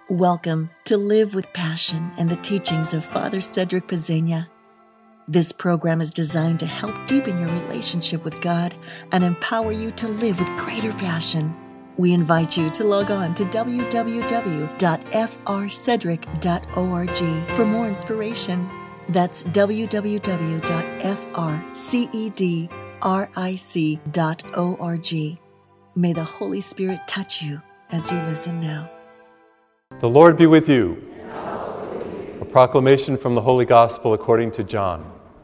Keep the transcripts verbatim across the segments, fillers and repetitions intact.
Welcome to Live with Passion and the teachings of Father Cedric Pezzegna. This program is designed to help deepen your relationship with God and empower you to live with greater passion. We invite you to log on to w w w dot f r cedric dot org for more inspiration. That's w w w dot f r cedric dot org. May the Holy Spirit touch you as you listen now. The Lord be with you. And also with you. A proclamation from the Holy Gospel according to John.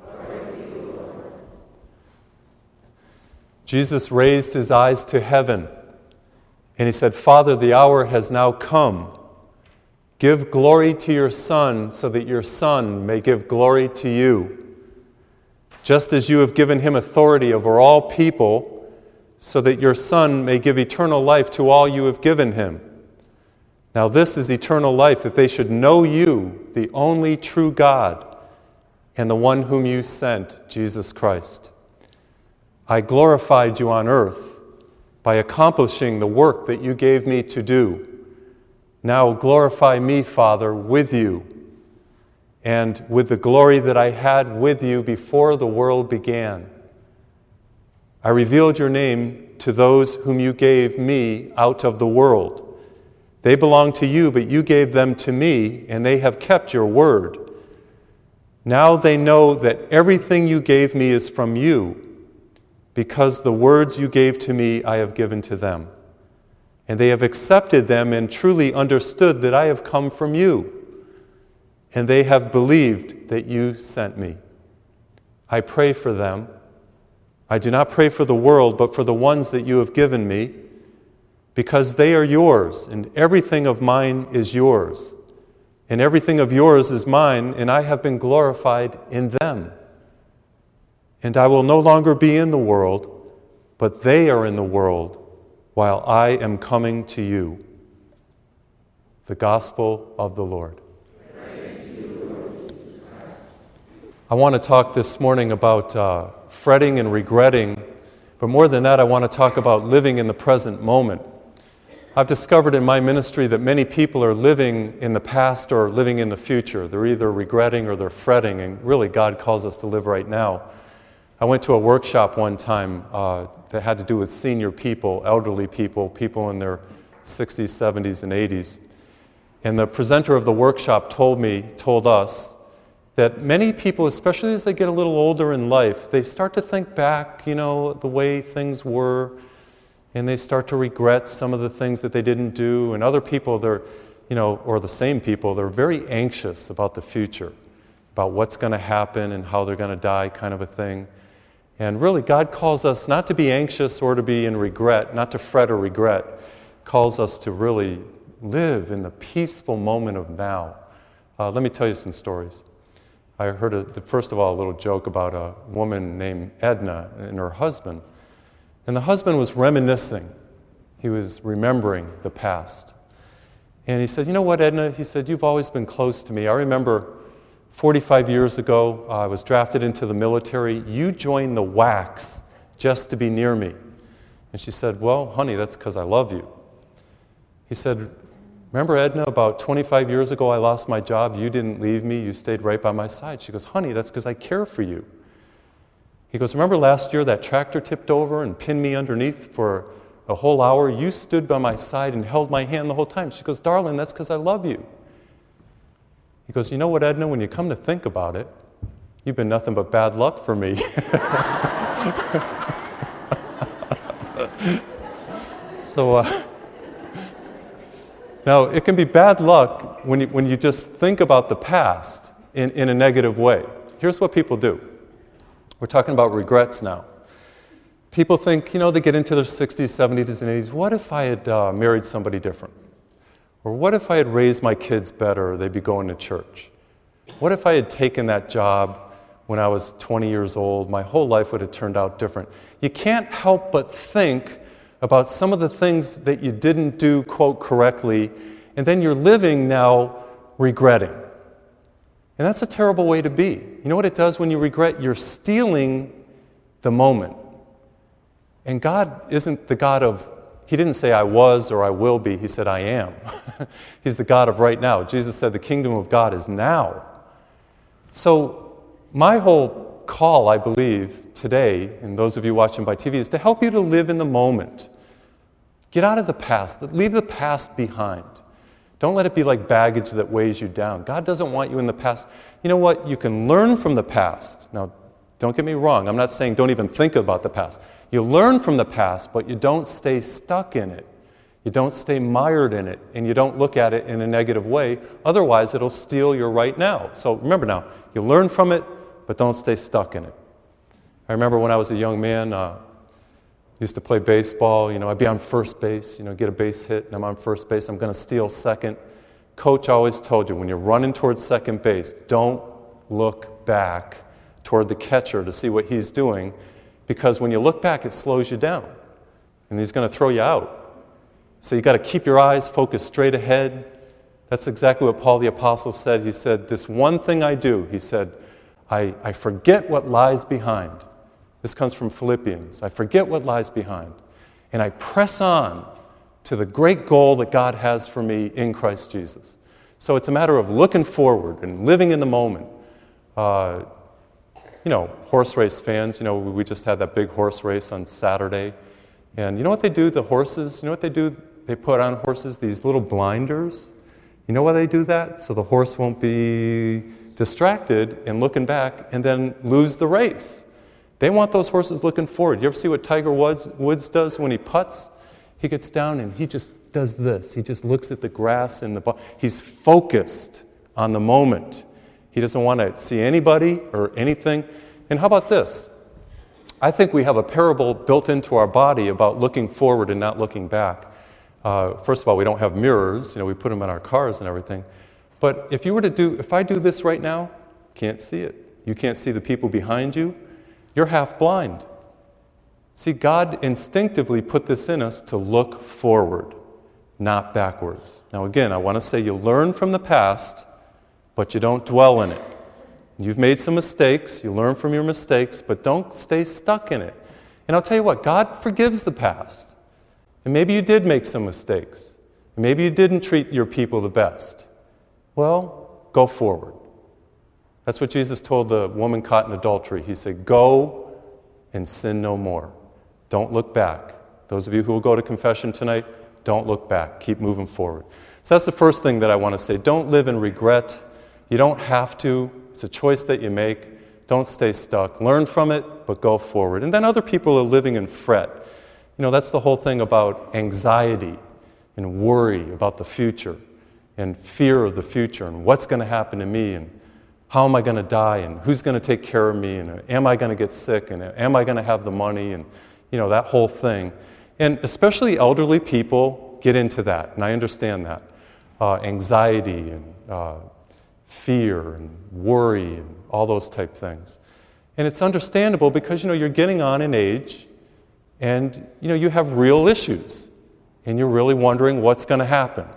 Jesus raised his eyes to heaven, and he said, Father, the hour has now come. Give glory to your Son, so that your Son may give glory to you. Just as you have given him authority over all people, so that your Son may give eternal life to all you have given him. Now this is eternal life, that they should know you, the only true God, and the one whom you sent, Jesus Christ. I glorified you on earth by accomplishing the work that you gave me to do. Now glorify me, Father, with you, and with the glory that I had with you before the world began. I revealed your name to those whom you gave me out of the world. They belong to you, but you gave them to me, and they have kept your word. Now they know that everything you gave me is from you, because the words you gave to me I have given to them. And they have accepted them and truly understood that I have come from you, and they have believed that you sent me. I pray for them. I do not pray for the world, but for the ones that you have given me, because they are yours, and everything of mine is yours, and everything of yours is mine, and I have been glorified in them. And I will no longer be in the world, but they are in the world, while I am coming to you. The Gospel of the Lord. I want to talk this morning about uh, fretting and regretting, but more than that, I want to talk about living in the present moment. I've discovered in my ministry that many people are living in the past or living in the future. They're either regretting or they're fretting, and really God calls us to live right now. I went to a workshop one time uh, that had to do with senior people, elderly people, people in their sixties, seventies, and eighties. And the presenter of the workshop told me, told us, that many people, especially as they get a little older in life, they start to think back, you know, the way things were, and they start to regret some of the things that they didn't do. And other people, they're, you know, or the same people, they're very anxious about the future, about what's going to happen and how they're going to die, kind of a thing. And really, God calls us not to be anxious or to be in regret, not to fret or regret. Calls us to really live in the peaceful moment of now. Uh, let me tell you some stories. I heard, a, first of all, a little joke about a woman named Edna and her husband. And the husband was reminiscing. He was remembering the past. And he said, you know what, Edna? He said, you've always been close to me. I remember forty-five years ago, uh, I was drafted into the military. You joined the W A C just to be near me. And she said, well, honey, that's because I love you. He said, remember, Edna, about twenty-five years ago, I lost my job. You didn't leave me. You stayed right by my side. She goes, honey, that's because I care for you. He goes, remember last year that tractor tipped over and pinned me underneath for a whole hour? You stood by my side and held my hand the whole time. She goes, darling, that's because I love you. He goes, you know what, Edna, when you come to think about it, you've been nothing but bad luck for me. so, uh, now, it can be bad luck when you, when you just think about the past in, in a negative way. Here's what people do. We're talking about regrets now. People think, you know, they get into their sixties, seventies, and eighties, what if I had uh, married somebody different? Or what if I had raised my kids better, they'd be going to church? What if I had taken that job when I was twenty years old? My whole life would have turned out different. You can't help but think about some of the things that you didn't do, quote, correctly, and then you're living now regretting. And that's a terrible way to be. You know what it does when you regret? You're stealing the moment. And God isn't the God of he didn't say I was or I will be. He said I am. He's the God of right now. Jesus said the kingdom of God is now. So my whole call, I believe, today, and those of you watching by T V, is to help you to live in the moment. Get out of the past. Leave the past behind. Don't let it be like baggage that weighs you down. God doesn't want you in the past. You know what? You can learn from the past. Now, don't get me wrong. I'm not saying don't even think about the past. You learn from the past, but you don't stay stuck in it. You don't stay mired in it, and you don't look at it in a negative way. Otherwise, it'll steal your right now. So remember now, you learn from it, but don't stay stuck in it. I remember when I was a young man, uh, used to play baseball. You know, I'd be on first base, you know, get a base hit, and I'm on first base. I'm going to steal second. Coach always told you, when you're running towards second base, don't look back toward the catcher to see what he's doing, because when you look back, it slows you down, and he's going to throw you out. So you got to keep your eyes focused straight ahead. That's exactly what Paul the Apostle said. He said, this one thing I do, he said, I, I forget what lies behind. This comes from Philippians. I forget what lies behind, and I press on to the great goal that God has for me in Christ Jesus. So it's a matter of looking forward and living in the moment. Uh, you know, horse race fans, you know, we just had that big horse race on Saturday. And you know what they do, the horses? You know what they do? They put on horses these little blinders. You know why they do that? So the horse won't be distracted and looking back and then lose the race. They want those horses looking forward. You ever see what Tiger Woods, Woods does when he putts? He gets down and he just does this. He just looks at the grass and the ball. He's focused on the moment. He doesn't want to see anybody or anything. And how about this? I think we have a parable built into our body about looking forward and not looking back. Uh, first of all, we don't have mirrors. You know, we put them in our cars and everything. But if you were to do, if I do this right now, can't see it. You can't see the people behind you. You're half blind. See, God instinctively put this in us to look forward, not backwards. Now again, I want to say you learn from the past, but you don't dwell in it. You've made some mistakes, you learn from your mistakes, but don't stay stuck in it. And I'll tell you what, God forgives the past. And maybe you did make some mistakes. And maybe you didn't treat your people the best. Well, go forward. That's what Jesus told the woman caught in adultery. He said, go and sin no more. Don't look back. Those of you who will go to confession tonight, don't look back. Keep moving forward. So that's the first thing that I want to say. Don't live in regret. You don't have to. It's a choice that you make. Don't stay stuck. Learn from it, but go forward. And then other people are living in fret. You know, that's the whole thing about anxiety and worry about the future and fear of the future and what's going to happen to me and how am I going to die and who's going to take care of me and am I going to get sick and am I going to have the money and, you know, that whole thing. And especially elderly people get into that, and I understand that. Uh, anxiety and uh, fear and worry and all those type things. And it's understandable because, you know, you're getting on in age and, you know, you have real issues and you're really wondering what's going to happen.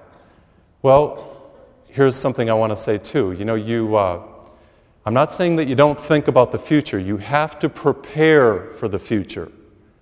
Well, here's something I want to say too. You know, you, uh, I'm not saying that you don't think about the future. You have to prepare for the future.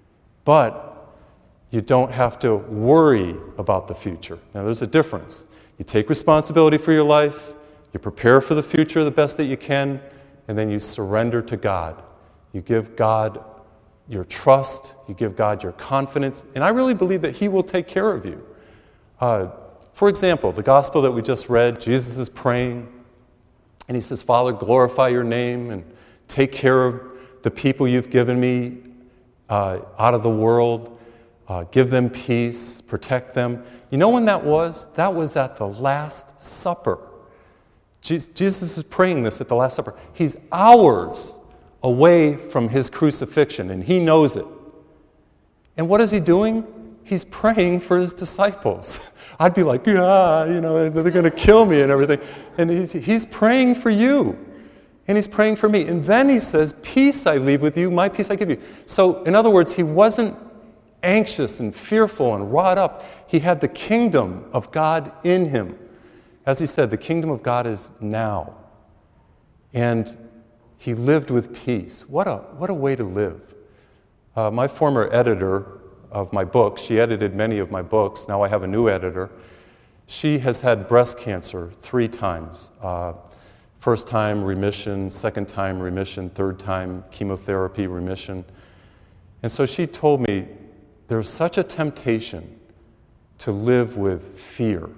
But you don't have to worry about the future. Now, there's a difference. You take responsibility for your life, you prepare for the future the best that you can, and then you surrender to God. You give God your trust, you give God your confidence, and I really believe that He will take care of you. Uh, for example, the gospel that we just read, Jesus is praying, and He says, Father, glorify your name and take care of the people you've given me uh, out of the world. Uh, give them peace, protect them. You know when that was? That was at the Last Supper. Jesus is praying this at the Last Supper. He's hours away from His crucifixion, and He knows it. And what is He doing? He's praying for His disciples. I'd be like, yeah, you know, they're going to kill me and everything. And He's praying for you. And He's praying for me. And then He says, peace I leave with you, my peace I give you. So, in other words, He wasn't anxious and fearful and wrought up. He had the kingdom of God in Him. As He said, the kingdom of God is now. And He lived with peace. What a, what a way to live. Uh, my former editor, of my books. She edited many of my books. Now I have a new editor. She has had breast cancer three times. Uh, first time remission, second time remission, third time chemotherapy remission. And so she told me there's such a temptation to live with fear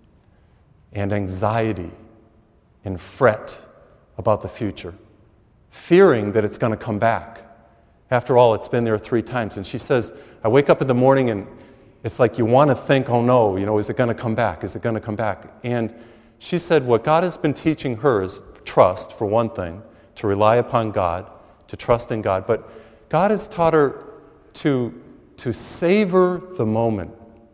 and anxiety and fret about the future, fearing that it's going to come back. After all, it's been there three times. And she says, I wake up in the morning and it's like you want to think, oh no, you know, is it going to come back? Is it going to come back? And she said what God has been teaching her is trust, for one thing, to rely upon God, to trust in God. But God has taught her to, to savor the moment,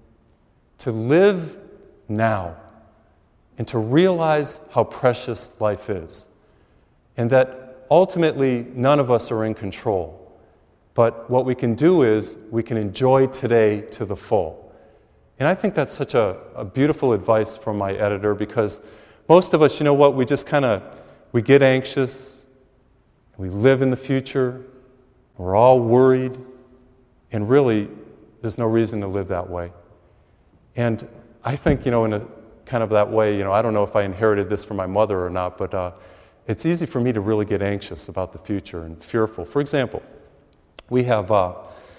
to live now, and to realize how precious life is. And that ultimately none of us are in control. But what we can do is we can enjoy today to the full. And I think that's such a, a beautiful advice from my editor, because most of us, you know what, we just kind of, we get anxious, we live in the future, we're all worried, and really there's no reason to live that way. And I think, you know, in a kind of that way, you know, I don't know if I inherited this from my mother or not, but uh, it's easy for me to really get anxious about the future and fearful. For example, we have uh,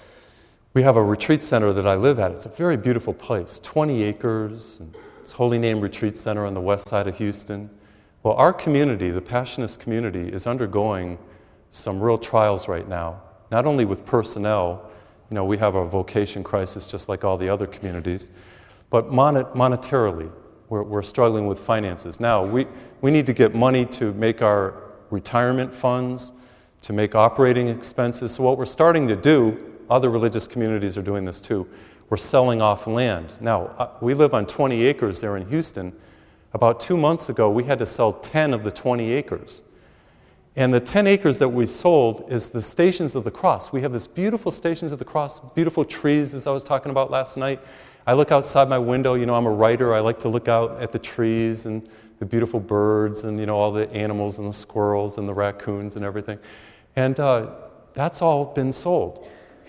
we have a retreat center that I live at. It's a very beautiful place, twenty acres. And it's Holy Name Retreat Center on the west side of Houston. Well, our community, the Passionist community, is undergoing some real trials right now. Not only with personnel, you know, we have a vocation crisis just like all the other communities, but mon- monetarily, we're, we're struggling with finances. Now, we, we need to get money to make our retirement funds, to make operating expenses. So what we're starting to do, other religious communities are doing this too, we're selling off land. Now, uh, we live on twenty acres there in Houston. About two months ago, we had to sell ten of the twenty acres. And the ten acres that we sold is the Stations of the Cross. We have this beautiful Stations of the Cross, beautiful trees, as I was talking about last night. I look outside my window, you know, I'm a writer, I like to look out at the trees and the beautiful birds and, you know, all the animals and the squirrels and the raccoons and everything. And uh, that's all been sold.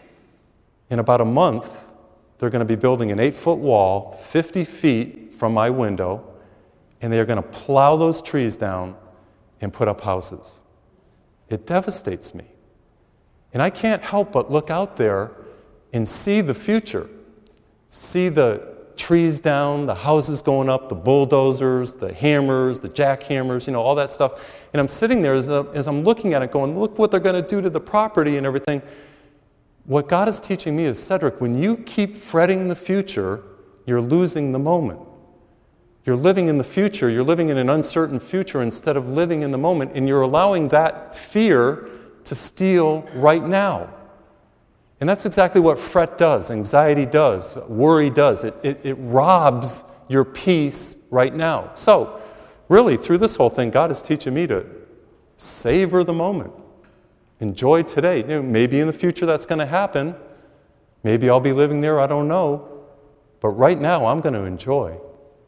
In about a month, they're going to be building an eight-foot wall, fifty feet from my window, and they are going to plow those trees down and put up houses. It devastates me. And I can't help but look out there and see the future, see the trees down, the houses going up, the bulldozers, the hammers, the jackhammers, you know, all that stuff. And I'm sitting there as, a, as I'm looking at it going, look what they're going to do to the property and everything. What God is teaching me is, Cedric, when you keep fretting the future, you're losing the moment. You're living in the future, you're living in an uncertain future instead of living in the moment, and you're allowing that fear to steal right now. And that's exactly what fret does, anxiety does, worry does. It, it, it robs your peace right now. So, really, through this whole thing, God is teaching me to savor the moment. Enjoy today. You know, maybe in the future that's going to happen. Maybe I'll be living there, I don't know. But right now, I'm going to enjoy.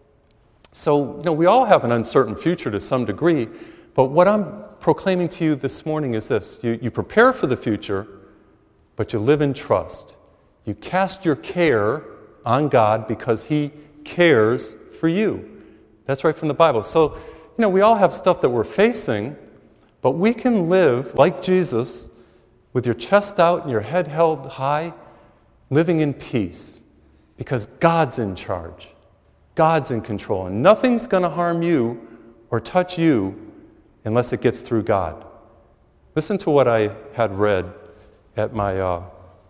So, you know, we all have an uncertain future to some degree, but what I'm proclaiming to you this morning is this. You, you prepare for the future, but you live in trust. You cast your care on God because He cares for you. That's right from the Bible. So, you know, we all have stuff that we're facing, but we can live like Jesus with your chest out and your head held high, living in peace because God's in charge. God's in control, and nothing's going to harm you or touch you unless it gets through God. Listen to what I had read at my uh,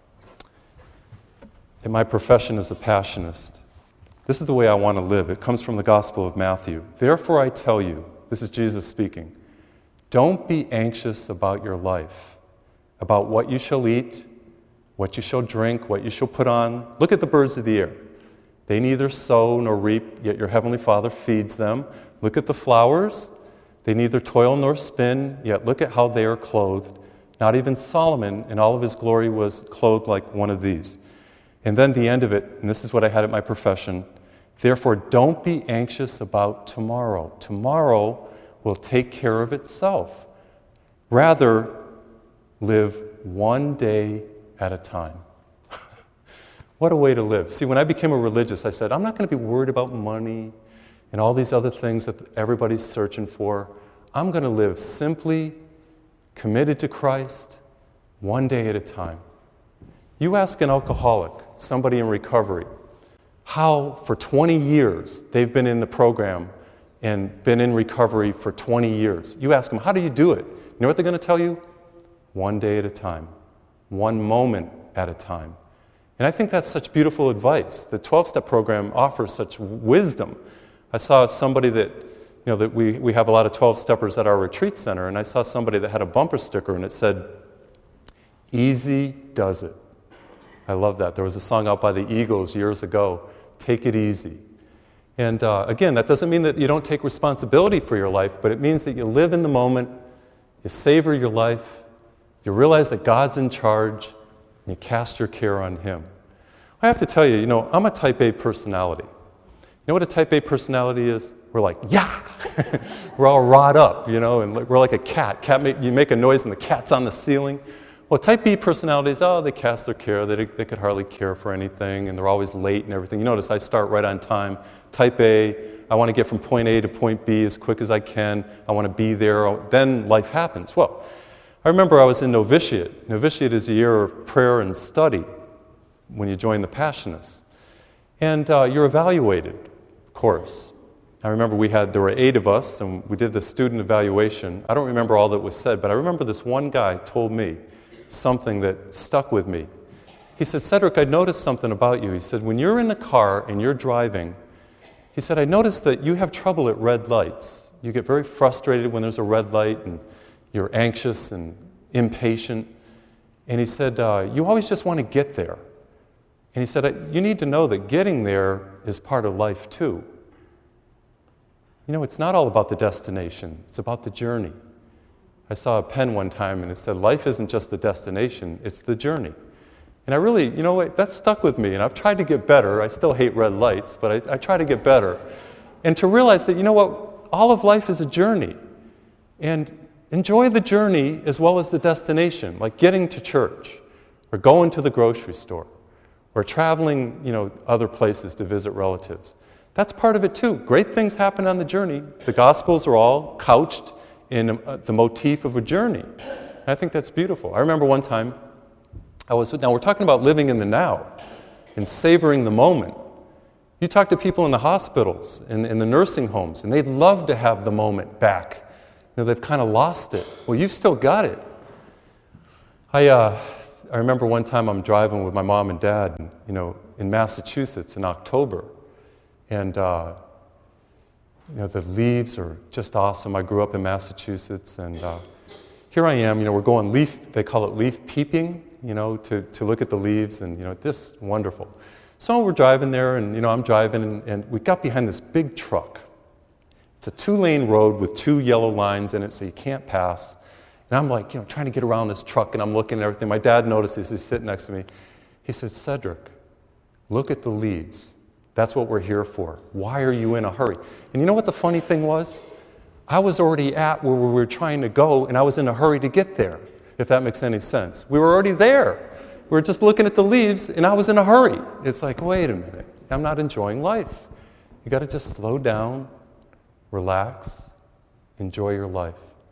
in my profession as a Passionist. This is the way I want to live. It comes from the Gospel of Matthew. Therefore I tell you, this is Jesus speaking, don't be anxious about your life, about what you shall eat, what you shall drink, what you shall put on. Look at the birds of the air. They neither sow nor reap, yet your heavenly Father feeds them. Look at the flowers. They neither toil nor spin, yet look at how they are clothed. Not even Solomon in all of his glory was clothed like one of these. And then the end of it, and this is what I had at my profession, therefore don't be anxious about tomorrow. Tomorrow will take care of itself. Rather, live one day at a time. What a way to live. See, when I became a religious, I said, I'm not going to be worried about money and all these other things that everybody's searching for. I'm going to live simply, committed to Christ, one day at a time. You ask an alcoholic, somebody in recovery, how for twenty years they've been in the program and been in recovery for twenty years. You ask them, how do you do it? You know what they're going to tell you? One day at a time, one moment at a time. And I think that's such beautiful advice. The twelve-step program offers such wisdom. I saw somebody that, you know, that we, we have a lot of twelve-steppers at our retreat center, and I saw somebody that had a bumper sticker, and it said, easy does it. I love that. There was a song out by the Eagles years ago, Take It Easy. And uh, again, that doesn't mean that you don't take responsibility for your life, but it means that you live in the moment, you savor your life, you realize that God's in charge, and you cast your care on Him. I have to tell you, you know, I'm a type A personality. You know what a type A personality is? We're like, yeah! We're all wrought up, you know, and we're like a cat. Cat make, you make a noise and the cat's on the ceiling. Well, type B personalities, oh, they cast their care. They, they could hardly care for anything, and they're always late and everything. You notice I start right on time. Type A, I want to get from point A to point B as quick as I can. I want to be there. Then life happens. Well, I remember I was in novitiate. Novitiate is a year of prayer and study when you join the Passionists. And uh, you're evaluated, of course. I remember we had, there were eight of us, and we did the student evaluation. I don't remember all that was said, but I remember this one guy told me something that stuck with me. He said, Cedric, I noticed something about you. He said, when you're in the car and you're driving, he said, I noticed that you have trouble at red lights. You get very frustrated when there's a red light, and you're anxious and impatient. And he said, uh, you always just want to get there. And he said, you need to know that getting there is part of life too. You know, it's not all about the destination. It's about the journey. I saw a pen one time and it said, life isn't just the destination, it's the journey. And I really, you know what, that stuck with me, and I've tried to get better. I still hate red lights, but I, I try to get better. And to realize that, you know what, all of life is a journey. And enjoy the journey as well as the destination, like getting to church, or going to the grocery store, or traveling, you know, other places to visit relatives. That's part of it too. Great things happen on the journey. The Gospels are all couched in a, the motif of a journey. And I think that's beautiful. I remember one time, I was, now we're talking about living in the now and savoring the moment. You talk to people in the hospitals and in the nursing homes, and they'd love to have the moment back. You know, they've kind of lost it. Well, you've still got it. I, uh, I remember one time I'm driving with my mom and dad, you know, in Massachusetts in October, and uh, you know, the leaves are just awesome. I grew up in Massachusetts, and uh, here I am. You know, we're going leaf. They call it leaf peeping. You know, to to look at the leaves, and you know, just wonderful. So we're driving there, and you know, I'm driving, and, and we got behind this big truck. It's a two-lane road with two yellow lines in it, so you can't pass. And I'm like, you know, trying to get around this truck, and I'm looking at everything. My dad notices. He's sitting next to me. He said, Cedric, look at the leaves. That's what we're here for. Why are you in a hurry? And you know what the funny thing was? I was already at where we were trying to go, and I was in a hurry to get there, if that makes any sense. We were already there. We were just looking at the leaves, and I was in a hurry. It's like, wait a minute. I'm not enjoying life. You got to just slow down, relax, enjoy your life.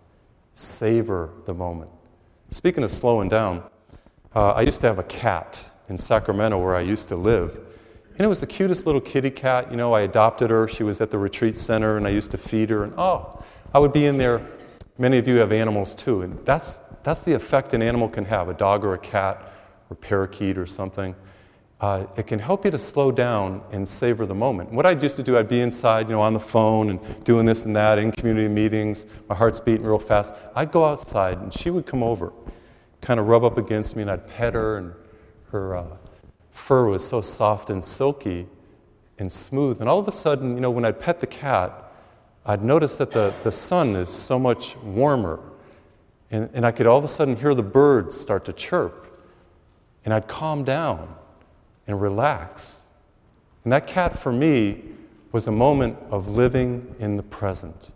Savor the moment. Speaking of slowing down, uh, I used to have a cat in Sacramento where I used to live. And it was the cutest little kitty cat. You know, I adopted her. She was at the retreat center, and I used to feed her. And oh, I would be in there. Many of you have animals too. And that's that's the effect an animal can have, a dog or a cat or parakeet or something. Uh, it can help you to slow down and savor the moment. What I used to do, I'd be inside, you know, on the phone and doing this and that in community meetings. My heart's beating real fast. I'd go outside, and she would come over, kind of rub up against me, and I'd pet her, and her uh, fur was so soft and silky and smooth. And all of a sudden, you know, when I'd pet the cat, I'd notice that the, the sun is so much warmer. And, and I could all of a sudden hear the birds start to chirp. And I'd calm down and relax. And that cat, for me, was a moment of living in the present.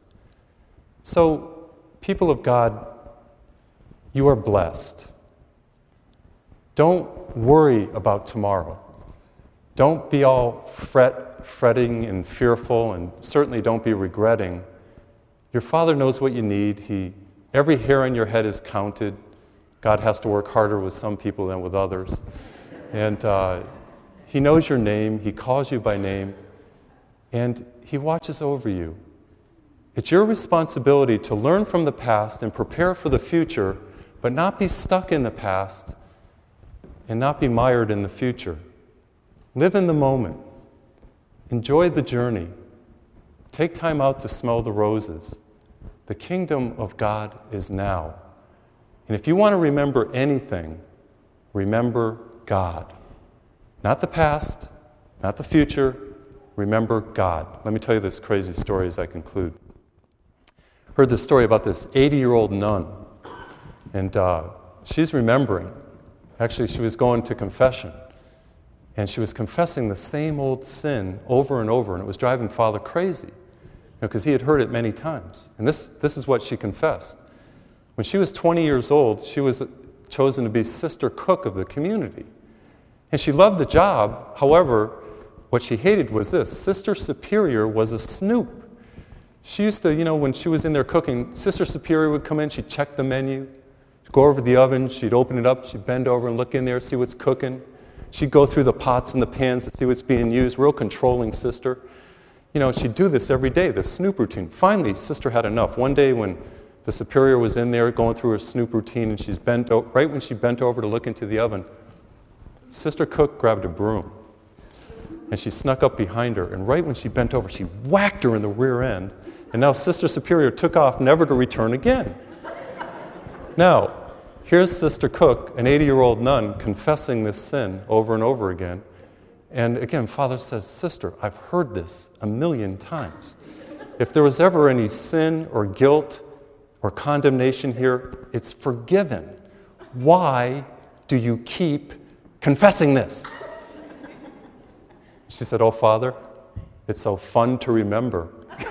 So, people of God, you are blessed. Don't worry about tomorrow. don't be all fret, fretting and fearful, and certainly don't be regretting. Your Father knows what you need. He, every hair on your head is counted. God has to work harder with some people than with others. And uh, He knows your name. He calls you by name. And He watches over you. It's your responsibility to learn from the past and prepare for the future, but not be stuck in the past and not be mired in the future. Live in the moment. Enjoy the journey. Take time out to smell the roses. The kingdom of God is now. And if you want to remember anything, remember God. Not the past, not the future. Remember God. Let me tell you this crazy story as I conclude. Heard this story about this eighty-year-old nun. And uh, she's remembering. Actually, she was going to confession. And she was confessing the same old sin over and over. And it was driving Father crazy. Because he had heard it many times. And this, this is what she confessed. When she was twenty years old, she was chosen to be sister cook of the community. And she loved the job. However, what she hated was this. Sister Superior was a snoop. She used to, you know, when she was in there cooking, Sister Superior would come in, she'd check the menu, she'd go over to the oven, she'd open it up, she'd bend over and look in there, see what's cooking. She'd go through the pots and the pans to see what's being used. Real controlling sister. You know, she'd do this every day, this snoop routine. Finally, Sister had enough. One day when the Superior was in there going through her snoop routine and she's bent o- right when she bent over to look into the oven, Sister Cook grabbed a broom and she snuck up behind her, and right when she bent over, she whacked her in the rear end, and now Sister Superior took off never to return again. Now, here's Sister Cook, an eighty-year-old nun, confessing this sin over and over again. And again, Father says, Sister, I've heard this a million times. If there was ever any sin or guilt or condemnation here, it's forgiven. Why do you keep confessing this? She said, oh, Father, it's so fun to remember.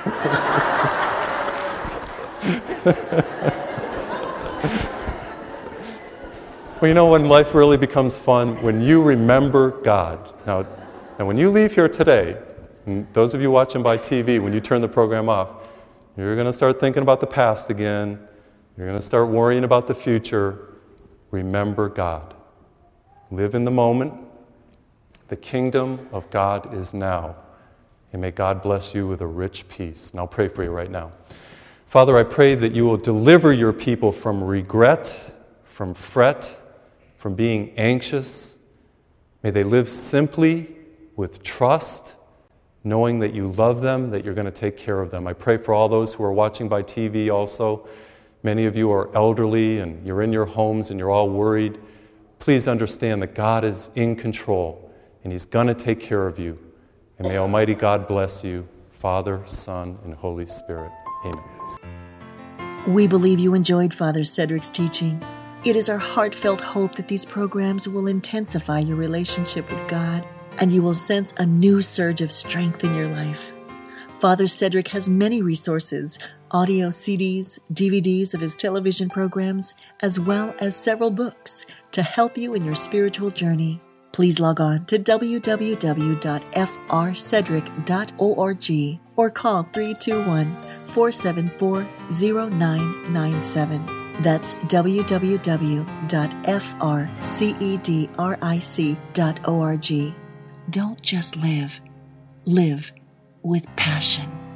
Well, you know when life really becomes fun? When you remember God. Now, and when you leave here today, and those of you watching by T V, when you turn the program off, you're going to start thinking about the past again. You're going to start worrying about the future. Remember God. Live in the moment. The kingdom of God is now. And may God bless you with a rich peace. And I'll pray for you right now. Father, I pray that you will deliver your people from regret, from fret, from being anxious. May they live simply with trust, knowing that you love them, that you're going to take care of them. I pray for all those who are watching by T V also. Many of you are elderly and you're in your homes and you're all worried. Please understand that God is in control and He's going to take care of you. And may Almighty God bless you, Father, Son, and Holy Spirit. Amen. We believe you enjoyed Father Cedric's teaching. It is our heartfelt hope that these programs will intensify your relationship with God and you will sense a new surge of strength in your life. Father Cedric has many resources, audio C Ds, D V Ds of his television programs, as well as several books to help you in your spiritual journey. Please log on to w w w dot f r cedric dot org or call three two one, four seven four, zero nine nine seven. That's w w w dot f r cedric dot org. Don't just live. Live with passion.